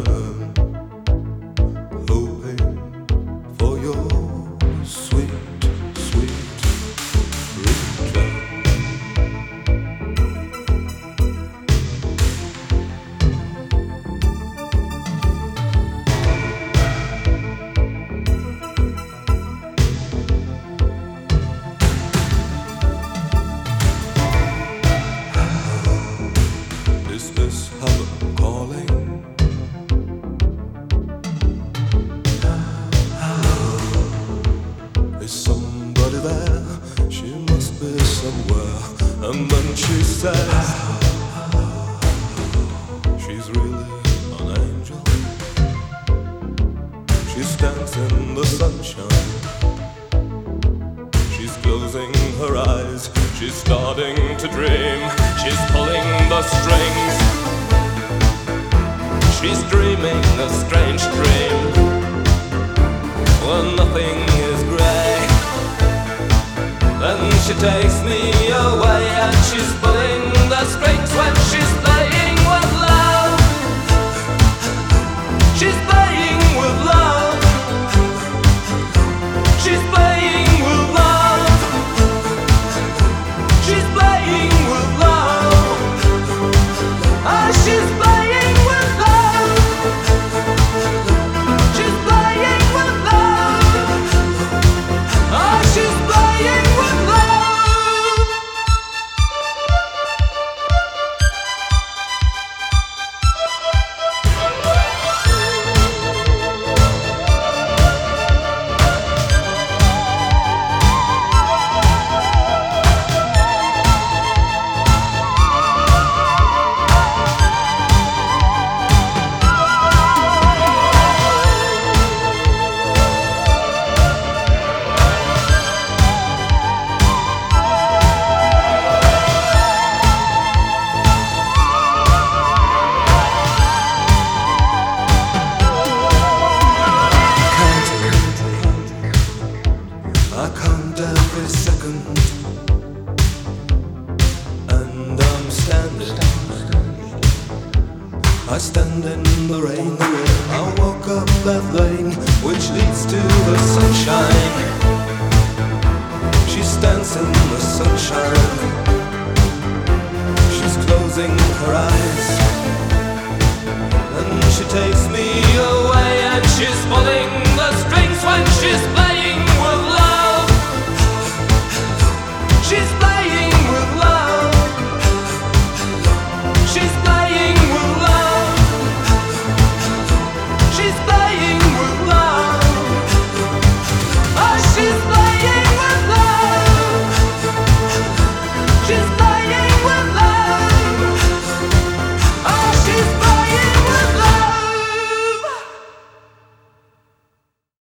hoping for your sweet, sweet return. Is this heaven calling? Is somebody there? She must be somewhere. And then she says she's really an angel. She stands in the sunshine. She's closing her eyes. She's starting to dream. She's pulling the strings. She's dreaming a strange dream when nothing is grey. Then she takes me away and she's pulling the strings when she's playing with love. She's playing with love. She's playing with love. She's playing with love. Ah, she's playing with love. She's playing with love. Ah, she's playing with love. I count every second, and I'm standing. I stand in the rain. I walk up that lane which leads to the sunshine. She stands in the sunshine. She's closing her eyes, and she takes me